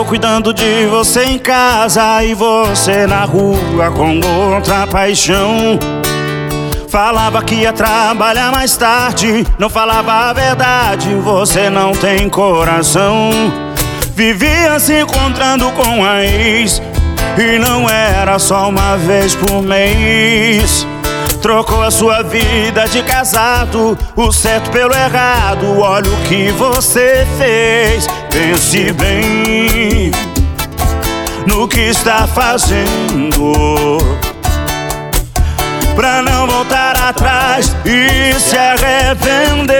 cuidando de você em casa e você na rua com outra paixão. Falava que ia trabalhar mais tarde, não falava a verdade, você não tem coração. Vivia se encontrando com a ex, e não era só uma vez por mês. Trocou a sua vida de casado, o certo pelo errado. Olha o que você fez. Pense bem no que está fazendo, pra não voltar atrás e se arrepender.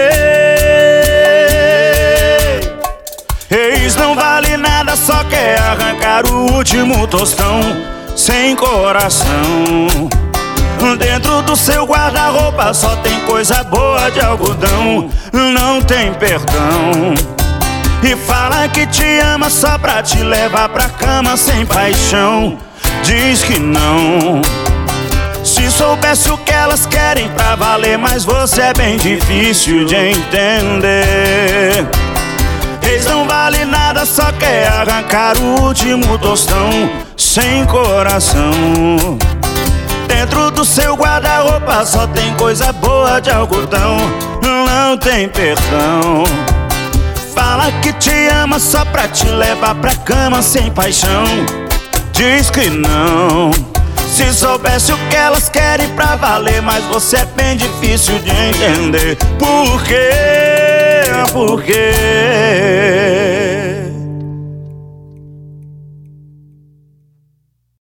Ex não vale nada, só quer arrancar o último tostão. Sem coração, dentro do seu guarda-roupa só tem coisa boa de algodão. Não tem perdão. E fala que te ama só pra te levar pra cama sem paixão. Diz que não. Se soubesse o que elas querem pra valer, mas você é bem difícil de entender. Ex não vale nada, só quer arrancar o último tostão. Sem coração, dentro do seu guarda-roupa só tem coisa boa de algodão. Não tem perdão. Fala que te ama só pra te levar pra cama sem paixão. Diz que não. Se soubesse o que elas querem pra valer, mas você é bem difícil de entender. Por quê? Por quê?